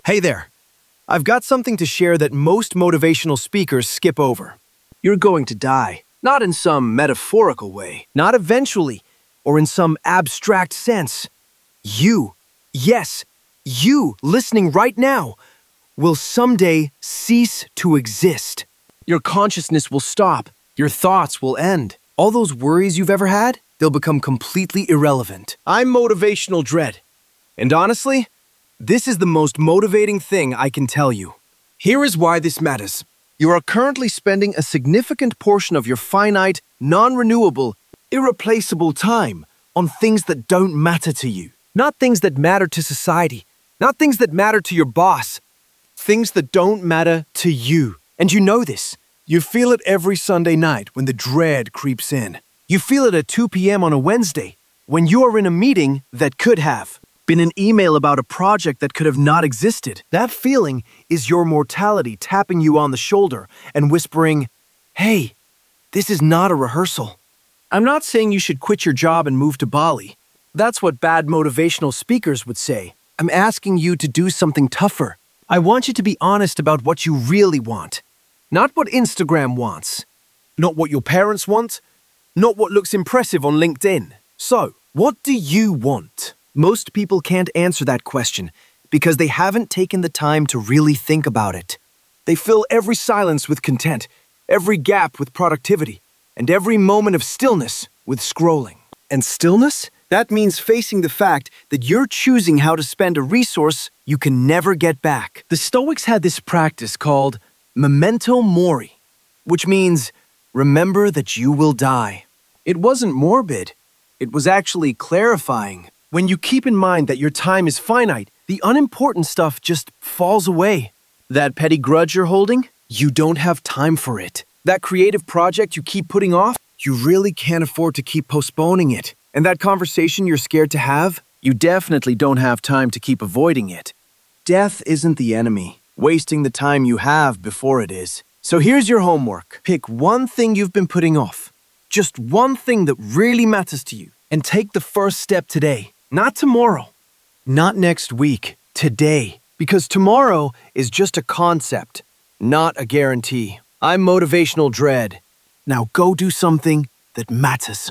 Hey there. I've got something to share that most motivational speakers skip over. You're going to die, not in some metaphorical way. Not eventually, or in some abstract sense. You, yes, you listening right now, will someday cease to exist. Your consciousness will stop. Your thoughts will end. All those worries you've ever had, they'll become completely irrelevant. I'm Motivational Dread. And honestly, this is the most motivating thing I can tell you. Here is why this matters. You are currently spending a significant portion of your finite, non-renewable, irreplaceable time on things that don't matter to you. Not things that matter to society. Not things that matter to your boss. Things that don't matter to you. And you know this. You feel it every Sunday night when the dread creeps in. You feel it at 2 p.m. on a Wednesday when you are in a meeting that could have been an email about a project that could have not existed. That feeling is your mortality tapping you on the shoulder and whispering, "Hey, this is not a rehearsal." I'm not saying you should quit your job and move to Bali. That's what bad motivational speakers would say. I'm asking you to do something tougher. I want you to be honest about what you really want. Not what Instagram wants. Not what your parents want. Not what looks impressive on LinkedIn. So, what do you want? Most people can't answer that question because they haven't taken the time to really think about it. They fill every silence with content, every gap with productivity, and every moment of stillness with scrolling. And stillness? That means facing the fact that you're choosing how to spend a resource you can never get back. The Stoics had this practice called memento mori, which means remember that you will die. It wasn't morbid. It was actually clarifying. When you keep in mind that your time is finite, the unimportant stuff just falls away. That petty grudge you're holding, you don't have time for it. That creative project you keep putting off, you really can't afford to keep postponing it. And that conversation you're scared to have, you definitely don't have time to keep avoiding it. Death isn't the enemy. Wasting the time you have before it is. So here's your homework. Pick one thing you've been putting off. Just one thing that really matters to you. And take the first step today. Not tomorrow. Not next week. Today. Because tomorrow is just a concept, not a guarantee. I'm Motivational Dread. Now go do something that matters.